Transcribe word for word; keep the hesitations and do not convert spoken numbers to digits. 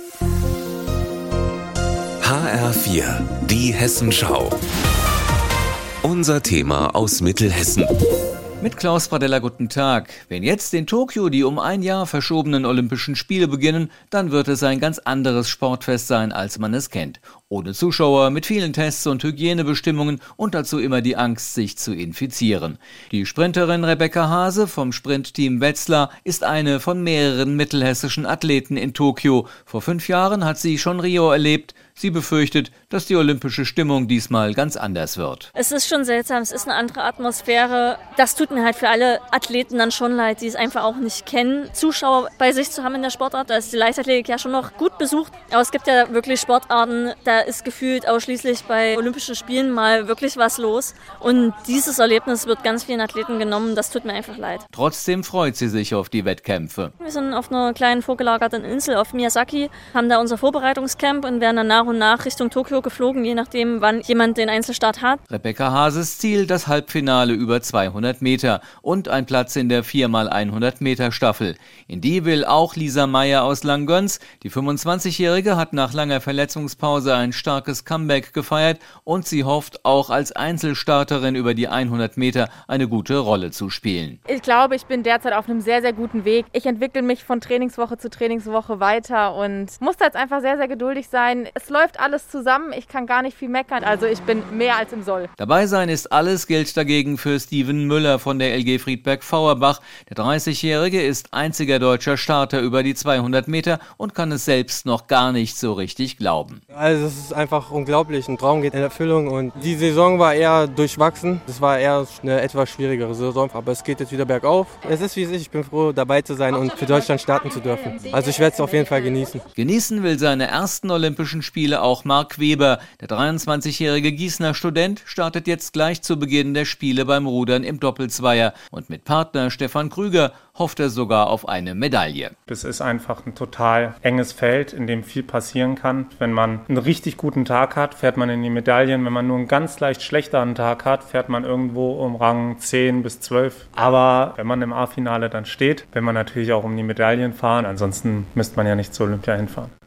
H R vier, die Hessenschau. Unser Thema aus Mittelhessen. Mit Klaus Pradella, guten Tag. Wenn jetzt in Tokio die um ein Jahr verschobenen Olympischen Spiele beginnen, dann wird es ein ganz anderes Sportfest sein, als man es kennt. Ohne Zuschauer, mit vielen Tests und Hygienebestimmungen und dazu immer die Angst, sich zu infizieren. Die Sprinterin Rebecca Hase vom Sprintteam Wetzlar ist eine von mehreren mittelhessischen Athleten in Tokio. Vor fünf Jahren hat sie schon Rio erlebt. Sie befürchtet, dass die olympische Stimmung diesmal ganz anders wird. Es ist schon seltsam, es ist eine andere Atmosphäre. Das tut mir halt für alle Athleten dann schon leid, die es einfach auch nicht kennen, Zuschauer bei sich zu haben in der Sportart. Da ist die Leichtathletik ja schon noch gut besucht. Aber es gibt ja wirklich Sportarten, da ist gefühlt ausschließlich bei Olympischen Spielen mal wirklich was los. Und dieses Erlebnis wird ganz vielen Athleten genommen. Das tut mir einfach leid. Trotzdem freut sie sich auf die Wettkämpfe. Wir sind auf einer kleinen vorgelagerten Insel auf Miyazaki, haben da unser Vorbereitungscamp und werden dann nach und nach Richtung Tokio geflogen, je nachdem, wann jemand den Einzelstart hat. Rebecca Hases Ziel, das Halbfinale über zweihundert Meter und ein Platz in der vier mal hundert Meter Staffel. In die will auch Lisa Meyer aus Langgöns. Die fünfundzwanzigjährige hat nach langer Verletzungspause ein starkes Comeback gefeiert und sie hofft auch als Einzelstarterin über die hundert Meter eine gute Rolle zu spielen. Ich glaube, ich bin derzeit auf einem sehr, sehr guten Weg. Ich entwickle mich von Trainingswoche zu Trainingswoche weiter und muss da jetzt einfach sehr, sehr geduldig sein. Es läuft alles zusammen, ich kann gar nicht viel meckern, also ich bin mehr als im Soll. Dabei sein ist alles, gilt dagegen für Steven Müller von der L G Friedberg-Fauerbach. Der dreißigjährige ist einziger deutscher Starter über die zweihundert Meter und kann es selbst noch gar nicht so richtig glauben. Also es ist einfach unglaublich, ein Traum geht in Erfüllung und die Saison war eher durchwachsen. Es war eher eine etwas schwierigere Saison, aber es geht jetzt wieder bergauf. Es ist wie es ist, ich bin froh dabei zu sein und für Deutschland starten zu dürfen. Also ich werde es auf jeden Fall genießen. Genießen will seine ersten Olympischen Spiele auch Marc Weber. Der dreiundzwanzigjährige Gießener Student startet jetzt gleich zu Beginn der Spiele beim Rudern im Doppelzweier. Und mit Partner Stefan Krüger hofft er sogar auf eine Medaille. Das ist einfach ein total enges Feld, in dem viel passieren kann. Wenn man einen richtig guten Tag hat, fährt man in die Medaillen. Wenn man nur einen ganz leicht schlechteren Tag hat, fährt man irgendwo um Rang zehn bis zwölf. Aber wenn man im A-Finale dann steht, will man natürlich auch um die Medaillen fahren. Ansonsten müsste man ja nicht zur Olympia hinfahren.